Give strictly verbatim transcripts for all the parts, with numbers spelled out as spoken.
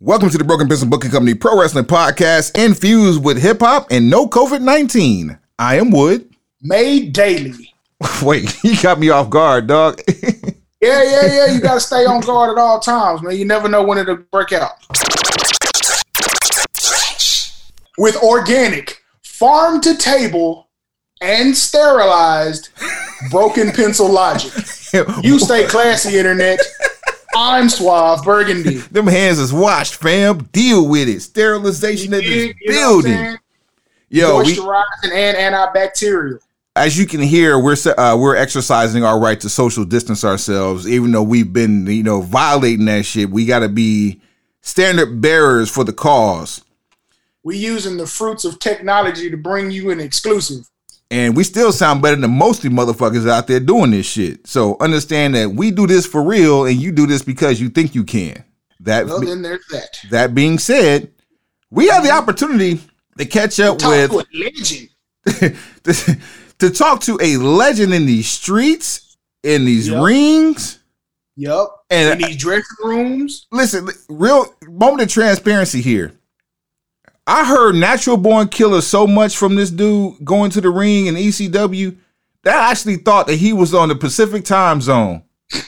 Welcome to the Broken Pencil Booking Company Pro Wrestling Podcast, infused with hip hop and no COVID nineteen. I am Wood. Made daily. Wait, you got me off guard, dog. yeah, yeah, yeah. You got to stay on guard at all times, man. You never know when it'll break out. With organic, farm to table, and sterilized broken pencil logic. You stay classy, internet. I'm Suave Burgundy. Them hands is washed, fam. Deal with it. Sterilization of this building. Yo, moisturizing and antibacterial. As you can hear, we're uh, we're exercising our right to social distance ourselves, even though we've been, you know, violating that shit. We got to be standard bearers for the cause. We using the fruits of technology to bring you an exclusive. And we still sound better than most of you motherfuckers out there doing this shit. So understand that we do this for real, and you do this because you think you can. That well, then there's that. That being said, we have the opportunity to catch up talk with to a legend. to, to talk to a legend in these streets, in these yep. rings. Yep. And in these dressing rooms. Listen, real moment of transparency here. I heard Natural Born Killer so much from this dude going to the ring in E C W that I actually thought that he was on the Pacific time zone.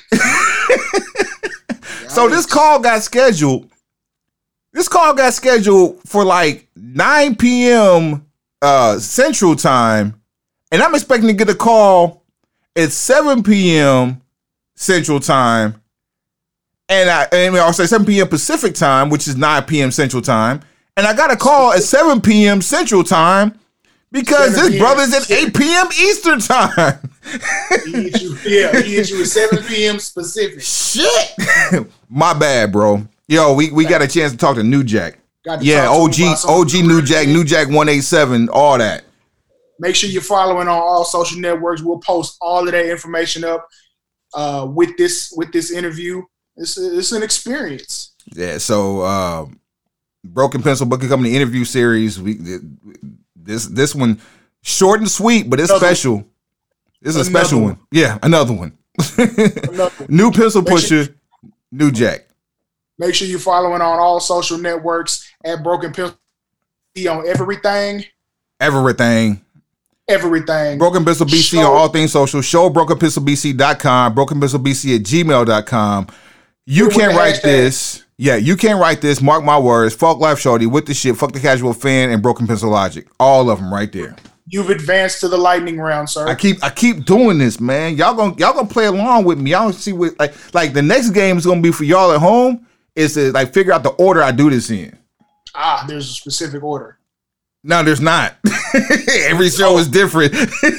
So this call got scheduled. This call got scheduled for like nine p.m. Uh, Central Time. And I'm expecting to get a call at seven p.m. Central Time. And I, and I'll say seven p.m. Pacific Time, which is nine p.m. Central Time. And I got a call at seven p.m. Central Time because this brother's at eight p.m. Eastern Time. he hit you, yeah, he hit you at seven p.m. Pacific. Shit. My bad, bro. Yo, we, we got a chance to talk to New Jack. Yeah, O G, O G New Jack, New Jack one eighty-seven, all that. Make sure you're following on all social networks. We'll post all of that information up uh, with this with this interview. It's, a, it's an experience. Yeah, so... Um, Broken Pencil Booking Company interview series. We this this one short and sweet, but it's another special. One. It's a another special one. one. Yeah, another one. Another one. New pencil make pusher, sure, New Jack. Make sure you're following on all social networks at Broken Pencil on everything. Everything. Everything. Broken Pencil B C Show. On all things social. Show broken pencil b c dot com. broken pencil b c at gmail dot com. You Here can write hashtag. This. Yeah, you can't write this. Mark my words. Fuck Life Shorty, with the shit. Fuck the Casual Fan and Broken Pencil Logic. All of them right there. You've advanced to the lightning round, sir. I keep I keep doing this, man. Y'all gonna y'all gonna play along with me. Y'all see what like like the next game is gonna be for y'all at home is to like figure out the order I do this in. Ah, there's a specific order. No, there's not. Every show oh. is different.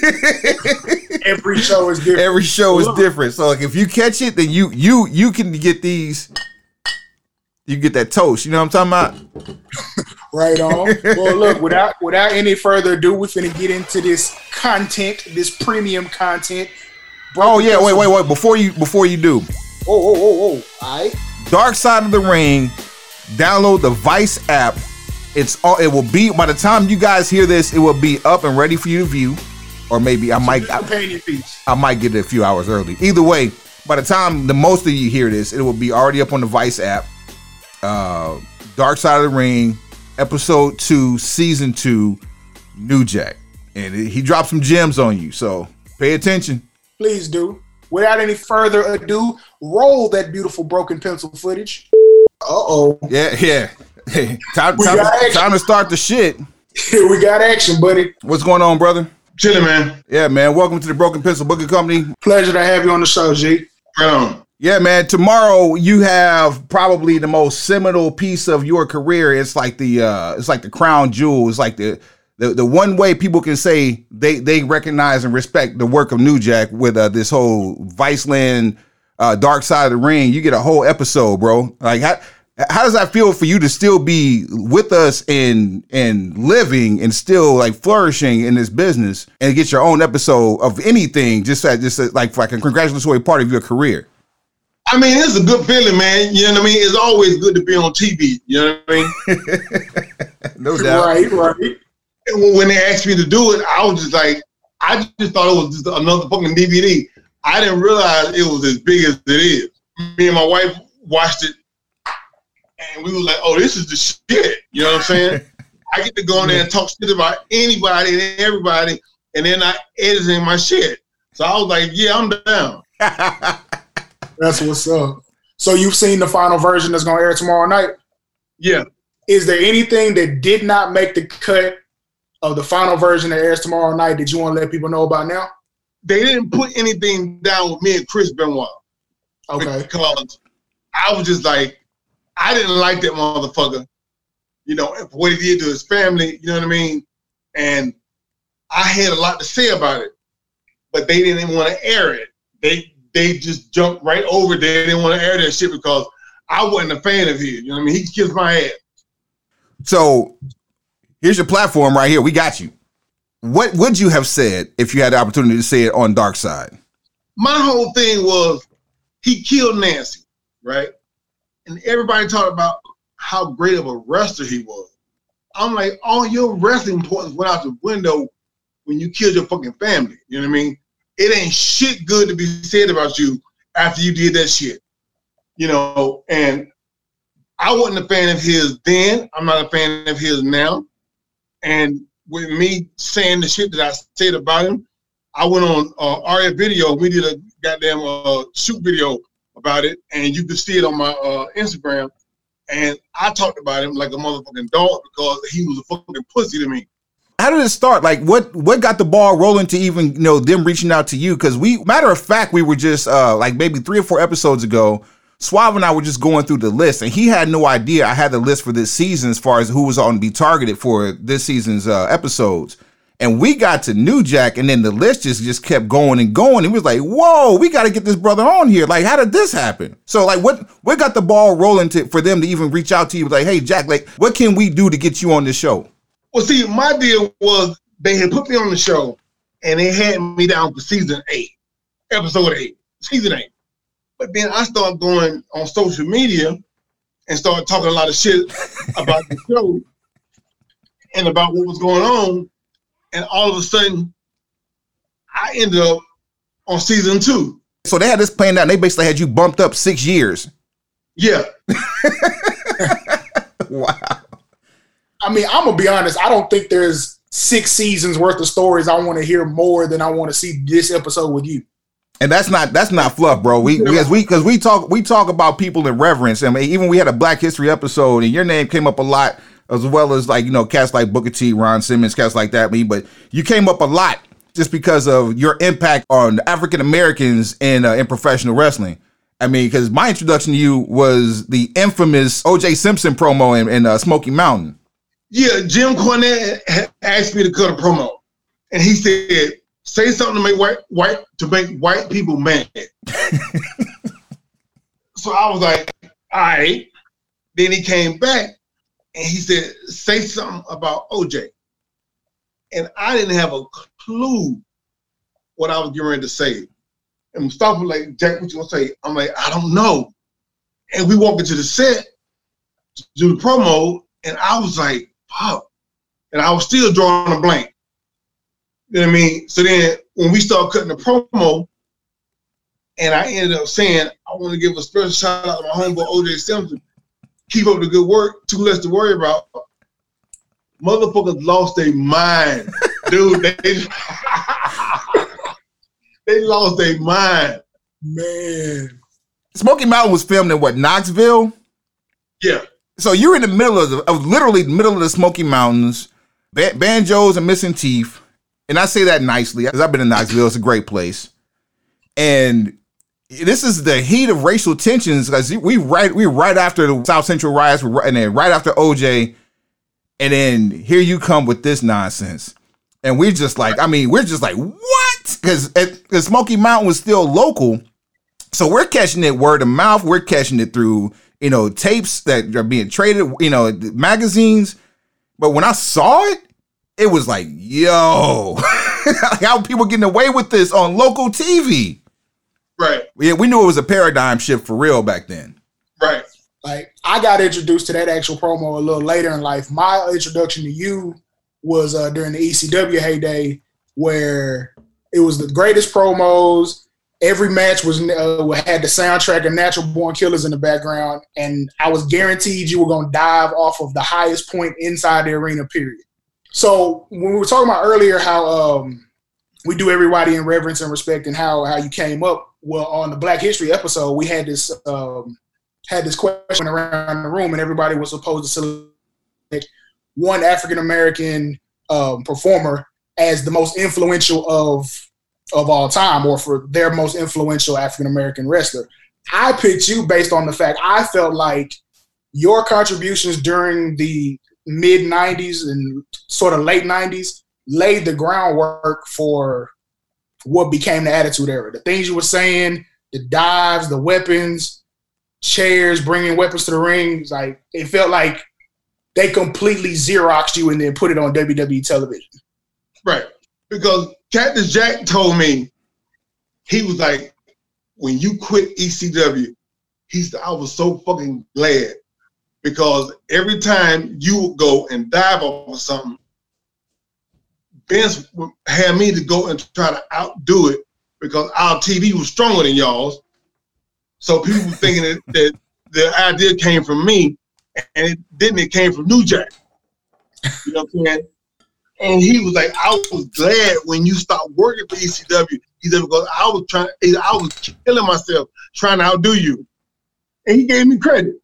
Every show is different. Every show is different. So like if you catch it, then you you you can get these. You get that toast. You know what I'm talking about? Right on. Well, look, without without any further ado, we're finna get into this content, this premium content. Broken oh yeah, wait, wait, wait. Before you before you do. Oh, oh, oh, oh. All right. Dark Side of the Ring. Download the Vice app. It's all. It will be by the time you guys hear this, it will be up and ready for you to view. Or maybe I might I, I might get it a few hours early. Either way, by the time the most of you hear this, it will be already up on the Vice app. Uh, Dark Side of the Ring, episode two, season two, New Jack, and it, he dropped some gems on you. So pay attention. Please do. Without any further ado, roll that beautiful Broken Pencil footage. Uh oh. Yeah, yeah. Hey, time, time, to, time to start the shit. We got action, buddy. What's going on, brother? Chilling, man. Yeah, man. Welcome to the Broken Pencil Booking Company. Pleasure to have you on the show, G. Right on. Yeah, man. Tomorrow you have probably the most seminal piece of your career. It's like the uh, it's like the crown jewel. It's like the the, the one way people can say they they recognize and respect the work of New Jack with uh, this whole Viceland uh, Dark Side of the Ring. You get a whole episode, bro. Like how how does that feel for you to still be with us and and living and still like flourishing in this business and get your own episode of anything? Just at just like like a congratulatory part of your career. I mean, it's a good feeling, man. You know what I mean? It's always good to be on T V. You know what I mean? No doubt. Right, right. And when they asked me to do it, I was just like, I just thought it was just another fucking D V D. I didn't realize it was as big as it is. Me and my wife watched it and we were like, oh, this is the shit. You know what I'm saying? I get to go in there and talk shit about anybody and everybody, and then I editing my shit. So I was like, yeah, I'm down. That's what's up. So you've seen the final version that's going to air tomorrow night? Yeah. Is there anything that did not make the cut of the final version that airs tomorrow night that you want to let people know about now? They didn't put anything down with me and Chris Benoit. Okay. Because I was just like, I didn't like that motherfucker, you know, for what he did to his family, you know what I mean? And I had a lot to say about it, but they didn't want to air it. They they just jumped right over it. They didn't want to air that shit because I wasn't a fan of his. You know what I mean? He kissed my ass. So here's your platform right here. We got you. What would you have said if you had the opportunity to say it on Dark Side? My whole thing was he killed Nancy, right? And everybody talked about how great of a wrestler he was. I'm like, all your wrestling points went out the window when you killed your fucking family. You know what I mean? It ain't shit good to be said about you after you did that shit. You know, and I wasn't a fan of his then. I'm not a fan of his now. And with me saying the shit that I said about him, I went on uh, Aria Video. We did a goddamn uh, shoot video about it, and you can see it on my uh, Instagram. And I talked about him like a motherfucking dog because he was a fucking pussy to me. How did it start? Like, what what got the ball rolling to even, you know, them reaching out to you? Because we, matter of fact, we were just uh, like maybe three or four episodes ago, Suave and I were just going through the list, and he had no idea I had the list for this season as far as who was on to be targeted for this season's uh, episodes. And we got to New Jack, and then the list just, just kept going and going. It was like, whoa, we got to get this brother on here. Like, how did this happen? So, like, what what got the ball rolling to for them to even reach out to you? Like, hey, Jack, like, what can we do to get you on this show? Well, see, my deal was they had put me on the show, and they had me down for season eight, episode eight, season eight. But then I started going on social media and started talking a lot of shit about the show and about what was going on. And all of a sudden, I ended up on season two. So they had this planned out, and they basically had you bumped up six years. Yeah. Wow. I mean, I'm going to be honest. I don't think there's six seasons worth of stories I want to hear more than I want to see this episode with you. And that's not that's not fluff, bro. We because we because we talk we talk about people in reverence. I mean, even we had a Black History episode, and your name came up a lot, as well as, like, you know, cats like Booker T, Ron Simmons, cats like that. Me, but you came up a lot just because of your impact on African Americans in uh, in professional wrestling. I mean, because my introduction to you was the infamous O J Simpson promo in, in uh, Smoky Mountain. Yeah, Jim Cornette asked me to cut a promo, and he said, "Say something to make white white to make white people mad." So I was like, "All right." Then he came back and he said, "Say something about O J," and I didn't have a clue what I was getting ready to say. And Mustafa was like, "Jack, what you gonna say?" I'm like, "I don't know." And we walk into the set to do the promo, and I was like, "Fuck," and I was still drawing a blank. You know what I mean? So then when we started cutting the promo, and I ended up saying, "I want to give a special shout out to my homeboy O J Simpson. Keep up the good work. Too less to worry about." Motherfuckers lost their mind, dude. They they lost their mind, man. Smoky Mountain was filmed in what, Knoxville? Yeah. So you're in the middle of, the, of literally the middle of the Smoky Mountains, ba- banjos and missing teeth. And I say that nicely because I've been in Knoxville. It's a great place. And this is the heat of racial tensions because we right we right after the South Central riots, and then right after O J, and then here you come with this nonsense. And we're just like, I mean, we're just like, what? Because because Smoky Mountain was still local, so we're catching it word of mouth. We're catching it through, you know, tapes that are being traded, you know, magazines. But when I saw it, it was like, yo, how people getting away with this on local T V? Right. Yeah, we knew it was a paradigm shift for real back then. Right. Like, I got introduced to that actual promo a little later in life. My introduction to you was uh, during the E C W heyday, where it was the greatest promos, every match was uh, had the soundtrack of Natural Born Killers in the background, and I was guaranteed you were going to dive off of the highest point inside the arena, period. So when we were talking about earlier how um, we do everybody in reverence and respect and how, how you came up, well, on the Black History episode, we had this um, had this question around the room, and everybody was supposed to select one African-American um, performer as the most influential of of all time, or for their most influential African-American wrestler. I picked you based on the fact I felt like your contributions during the mid nineties and sort of late nineties laid the groundwork for what became the Attitude Era. The things you were saying, the dives, the weapons, chairs, bringing weapons to the ring, like it felt like they completely Xeroxed you and then put it on W W E television. Right. Because Cactus Jack told me, he was like, when you quit E C W, he said, I was so fucking glad, because every time you would go and dive off of something, Vince had me to go and try to outdo it, because our T V was stronger than y'all's. So people were thinking that, that the idea came from me, and it didn't. It came from New Jack. You know what I'm saying? And he was like, I was glad when you stopped working for E C W. He said, because I was trying, I was killing myself trying to outdo you. And he gave me credit.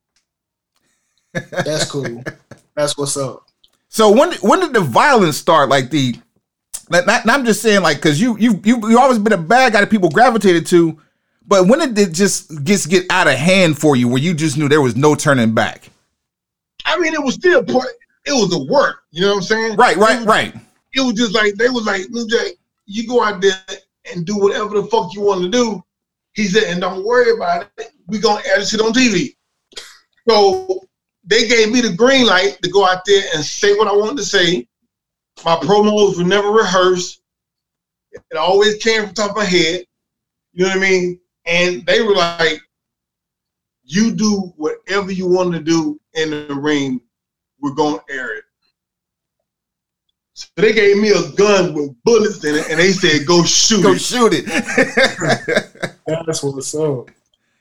That's cool. That's what's up. So when when did the violence start? Like the, not, not, I'm just saying, like, because you you you you always been a bad guy that people gravitated to, but when did it just just get out of hand for you, where you just knew there was no turning back? I mean, it was still part. It was a work. You know what I'm saying? Right, right, it was, right. It was just like, they was like, New Jack, you go out there and do whatever the fuck you want to do. He said, and don't worry about it. We gonna add shit on T V. So they gave me the green light to go out there and say what I wanted to say. My promos were never rehearsed. It always came from the top of my head. You know what I mean? And they were like, you do whatever you want to do in the ring. We're going to air it. So they gave me a gun with bullets in it, and they said, go shoot Go it. shoot it. That's what's up.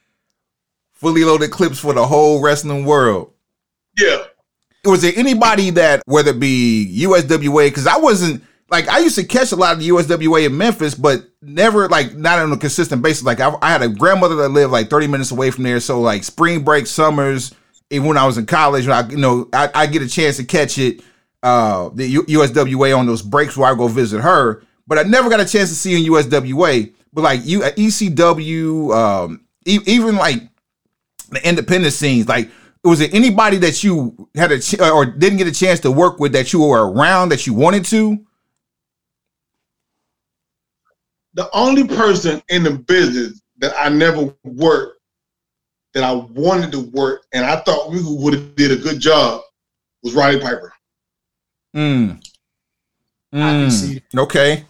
Fully loaded clips for the whole wrestling world. Yeah. Was there anybody that, whether it be U S W A, because I wasn't, like, I used to catch a lot of the U S W A in Memphis, but never, like, not on a consistent basis. Like, I, I had a grandmother that lived, like, thirty minutes away from there, so, like, spring break, summers, even when I was in college, I, you know, I, I get a chance to catch it, uh, the U- USWA on those breaks where I go visit her, but I never got a chance to see in U S W A. But like you, E C W, um, e- even like the independent scenes, like was there anybody that you had a ch- or didn't get a chance to work with that you were around that you wanted to? The only person in the business that I never worked, that I wanted to work, and I thought we would have did a good job, was Roddy Piper. Mm. Mm. I can see it. Okay.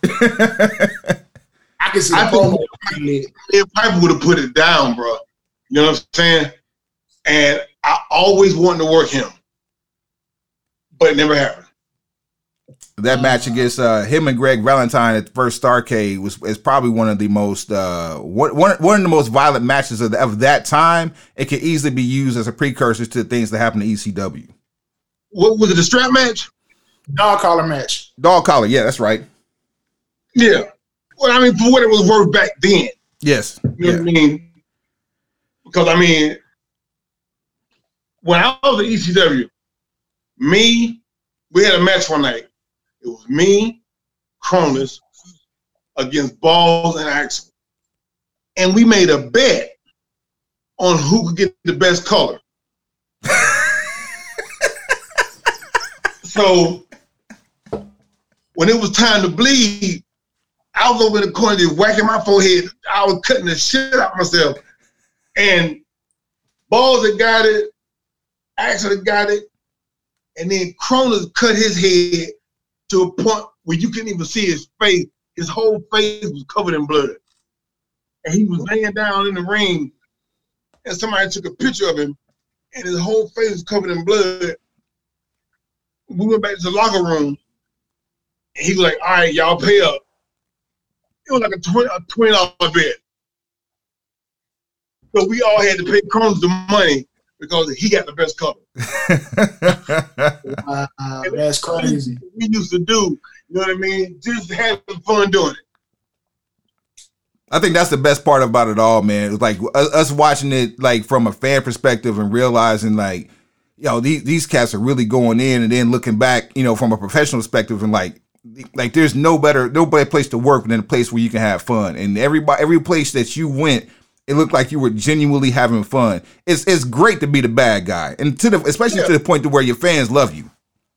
I can see I the think promo. if Piper would have put it down, bro. You know what I'm saying? And I always wanted to work him, but it never happened. That match against uh, him and Greg Valentine at the first Starrcade was is probably one of the most uh, one, one one of the most violent matches of, the, of that time. It could easily be used as a precursor to things that happened to E C W. What was it? The strap match? Dog collar match. Dog collar, yeah, that's right. Yeah. Well, I mean, for what it was worth back then. Yes. You know Yeah. what I mean? Because I mean, when I was at E C W, me, we had a match one night. It was me, Cronus, against Balls and Axel. And we made a bet on who could get the best color. So when it was time to bleed, I was over in the corner just whacking my forehead. I was cutting the shit out myself. And Balls had got it, Axel had got it, and then Cronus cut his head to a point where you couldn't even see his face. His whole face was covered in blood. And he was laying down in the ring, and somebody took a picture of him, and his whole face was covered in blood. We went back to the locker room, and he was like, all right, y'all pay up. It was like a twenty dollar bet. So we all had to pay Crohn's the money because he got the best color. uh, uh, that's crazy. We used to do, you know what I mean? Just having fun doing it. I think that's the best part about it all, man. It's like us watching it like from a fan perspective and realizing like, yo, these these cats are really going in, and then looking back, you know, from a professional perspective and like, like there's no better, no better place to work than a place where you can have fun. And everybody, every place that you went, it looked like you were genuinely having fun. It's it's great to be the bad guy, and to the especially yeah. to the point to where your fans love you.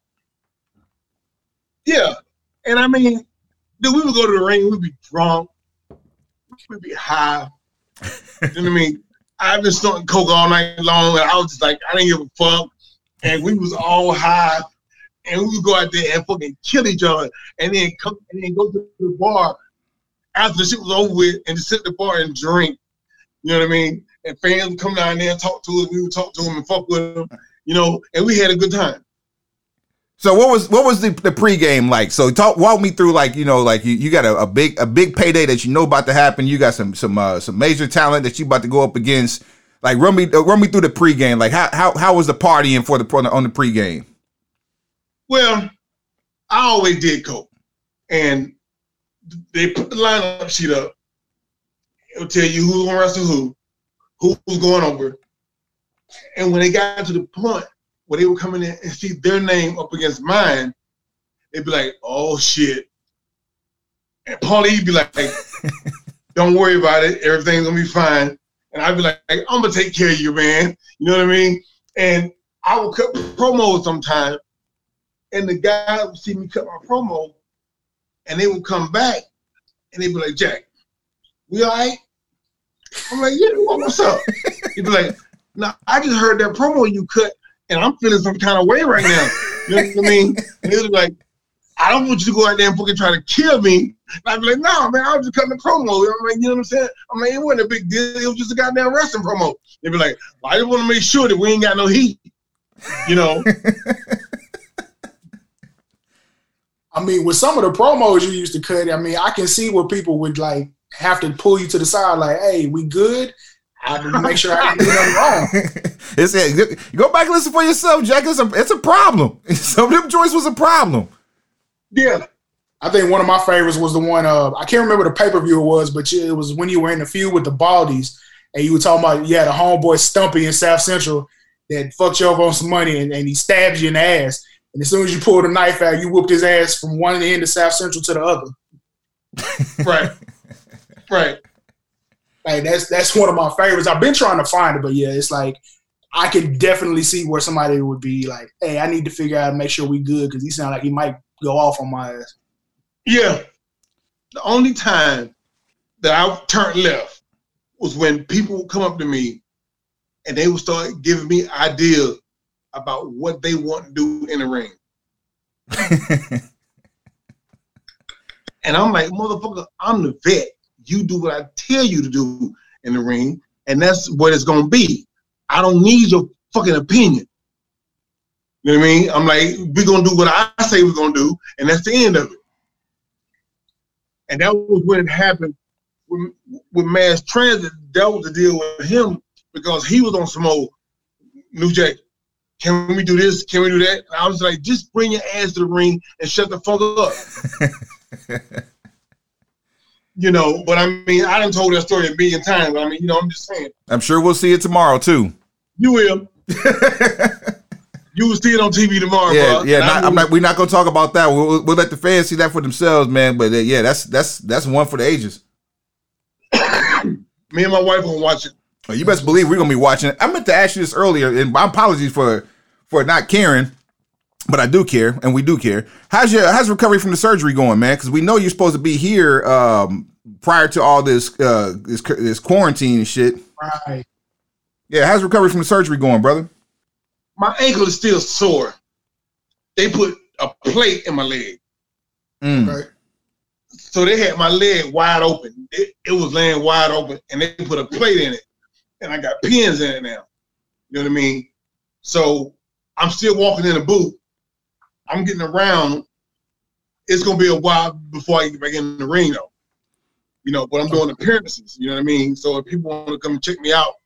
Yeah, and I mean, dude, we would go to the ring, we'd be drunk, we'd be high. You know what I mean? I've been snorting coke all night long, and I was just like, I didn't give a fuck. And we was all high, and we would go out there and fucking kill each other, and then come and then go to the bar after the shit was over with, and just sit at the bar and drink. You know what I mean? And fans would come down there and talk to us. We would talk to them and fuck with them, you know, and we had a good time. So what was what was the, the pregame like? So talk walk me through like, you know, like you, you got a, a big a big payday that you know about to happen. You got some some uh, some major talent that you about to go up against. Like run me uh, run me through the pregame. Like how how how was the partying for the on the, on the pregame? Well, I always did coke, and they put the lineup sheet up. It'll tell you who's going to wrestle who, who's going over. And when they got to the point where they were coming in and see their name up against mine, they'd be like, oh, shit. And Paulie'd be like, don't worry about it. Everything's going to be fine. And I'd be like, I'm going to take care of you, man. You know what I mean? And I would cut promos sometimes, and the guy would see me cut my promo, and they would come back, and they'd be like, Jack, we all right? I'm like, yeah, what's up? He'd be like, nah, I just heard that promo you cut, and I'm feeling some kind of way right now. You know what I mean? And he was like, I don't want you to go out there and fucking try to kill me. And I'd be like, no, man, I was just cutting the promo. I'm like, you know what I'm saying? I mean, it wasn't a big deal. It was just a goddamn wrestling promo. They'd be like, well, I just want to make sure that we ain't got no heat, you know? I mean, with some of the promos you used to cut, I mean, I can see where people would like have to pull you to the side, like, "Hey, we good? I have to make sure I didn't do nothing wrong." It's it. Go back and listen for yourself, Jack. It's a it's a problem. Some of them joints was a problem. Yeah, I think one of my favorites was the one. Uh, I can't remember the pay per view it was, but it was when you were in the feud with the Baldies, and you were talking about you had a homeboy Stumpy in South Central that fucked you over on some money, and, and he stabbed you in the ass. And as soon as you pulled the knife out, you whooped his ass from one end of South Central to the other. Right. Right. Like that's that's one of my favorites. I've been trying to find it, but yeah, it's like I could definitely see where somebody would be like, hey, I need to figure out and make sure we good because he sound like he might go off on my ass. Yeah. The only time that I turned left was when people would come up to me and they would start giving me ideas about what they want to do in the ring. And I'm like, motherfucker, I'm the vet. You do what I tell you to do in the ring, and that's what it's gonna be. I don't need your fucking opinion. You know what I mean? I'm like, we're gonna do what I say we're gonna do, and that's the end of it. And that was when it happened with, with Mass Transit. That was the deal with him because he was on some old New Jack. Can we do this? Can we do that? And I was like, just bring your ass to the ring and shut the fuck up. You know, but I mean, I done told that story a billion times. But I mean, you know, I'm just saying. I'm sure we'll see it tomorrow too. You will. You will see it on T V tomorrow. Yeah, bro. yeah. Not, I'm not. We're not gonna talk about that. We'll, we'll let the fans see that for themselves, man. But uh, yeah, that's that's that's one for the ages. Me and my wife gonna watch it. Oh, you best believe we're gonna be watching it. I meant to ask you this earlier, and my apologies for for not caring, but I do care, and we do care. How's your how's recovery from the surgery going, man? Because we know you're supposed to be here um, prior to all this uh, this this quarantine and shit. Right. Yeah, how's recovery from the surgery going, brother? My ankle is still sore. They put a plate in my leg. Mm. Okay. So they had my leg wide open. It, it was laying wide open, and they put a plate in it, and I got pins in it now. You know what I mean? So I'm still walking in the booth. I'm getting around. It's gonna be a while before I get back in the ring, though. You know, but I'm doing appearances. You know what I mean? So if people want to come check me out,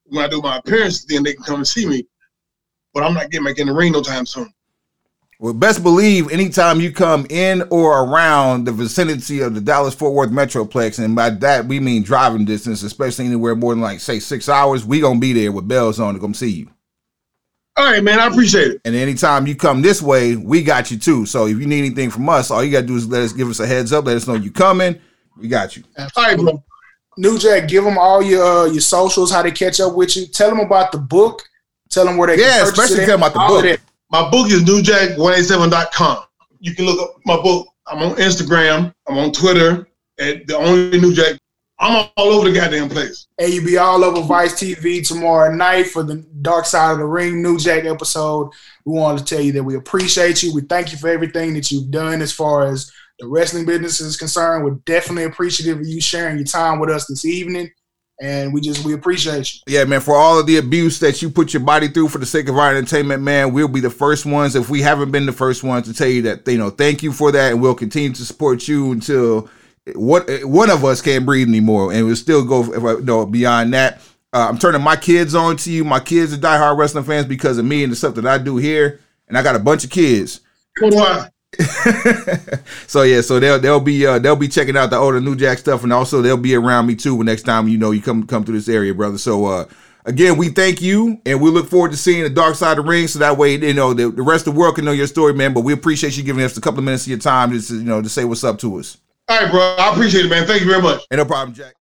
when I do my appearances, then they can come and see me. But I'm not getting back in the ring no time soon. Well, best believe anytime you come in or around the vicinity of the Dallas-Fort Worth Metroplex, and by that we mean driving distance, especially anywhere more than like, say, six hours, we going to be there with bells on to come see you. All right, man, I appreciate it. And anytime you come this way, we got you too. So if you need anything from us, all you got to do is let us give us a heads up, let us know you coming. We got you. All right, bro. New Jack, give them all your uh, your socials, how they catch up with you. Tell them about the book. Tell them where they yeah, can purchase especially it. tell them about the book. My book is new jack one eighty-seven dot com. You can look up my book. I'm on Instagram. I'm on Twitter at the only New Jack. I'm all over the goddamn place. And you be all over Vice T V tomorrow night for the Dark Side of the Ring New Jack episode. We wanted to tell you that we appreciate you. We thank you for everything that you've done as far as the wrestling business is concerned. We're definitely appreciative of you sharing your time with us this evening. And we just, we appreciate you. Yeah, man, for all of the abuse that you put your body through for the sake of our entertainment, man, we'll be the first ones, if we haven't been the first ones, to tell you that, you know, thank you for that. And we'll continue to support you until what one of us can't breathe anymore. And we'll still go you know, beyond that. Uh, I'm turning my kids on to you. My kids are diehard wrestling fans because of me and the stuff that I do here. And I got a bunch of kids. Wow. So yeah, so they'll they'll be uh, they'll be checking out the older New Jack stuff, and also they'll be around me too next time you know you come come through this area, brother. So uh, again, we thank you, and we look forward to seeing the Dark Side of the Ring, so that way you know the, the rest of the world can know your story, man. But we appreciate you giving us a couple of minutes of your time just to, you know to say what's up to us. All right, bro. I appreciate it, man. Thank you very much. Ain't no problem, Jack.